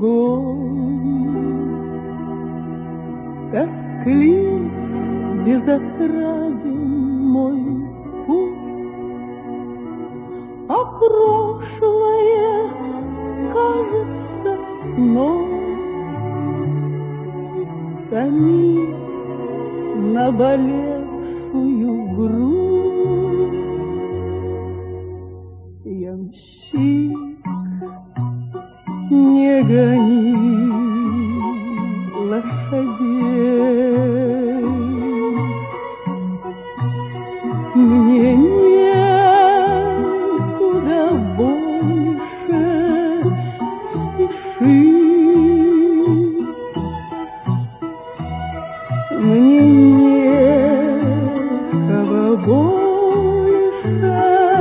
огонь. Тосклив, безотраден мой путь, а прошлое кажется сном. Томит наболевшую грудь. Ямщик, не гони лошадей, мне некуда больше спешить, мне некого больше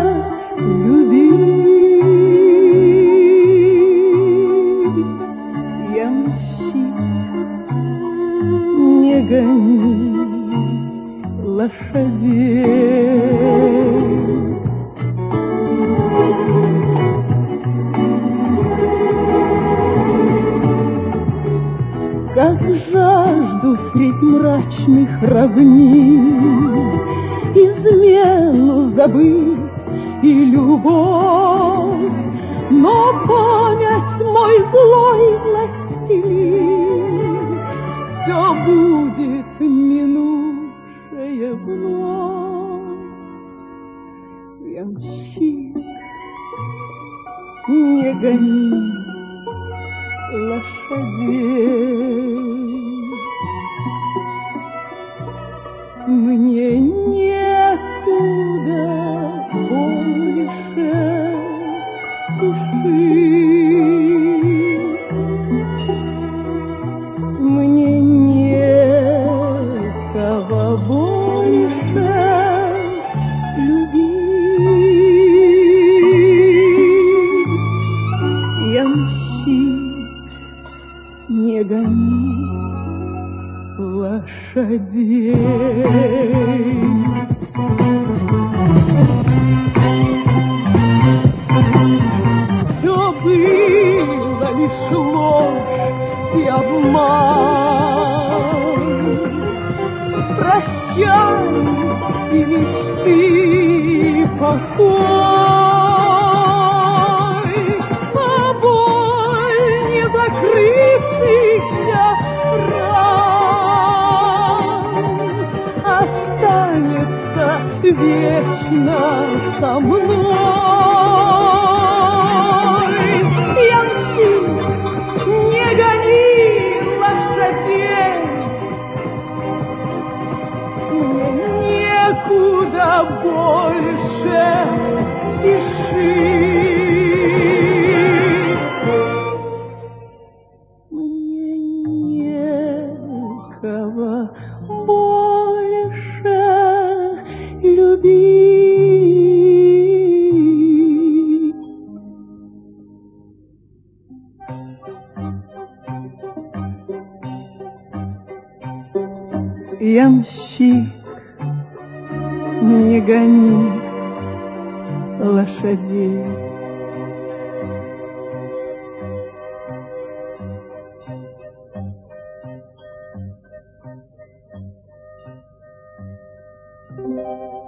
любить. Ямщик, не гони лошадей. Как жажду средь мрачных равнин измену забыть и любовь, но память мой злой властелин все будет минувшее вновь. Ямщик, не гони лошадей, мне некуда больше спешить, мне некого больше любить. Ямщик, не гони лошадей. Все было лишь ложь и обман. Прощай и мечты, и покой, а боль не закрывшийся ран останется вечно со мной. Ямщик, не гони лошадей, мне некуда больше спешить, мне некого больше любить. Ямщик, не гони лошадей. Thank you.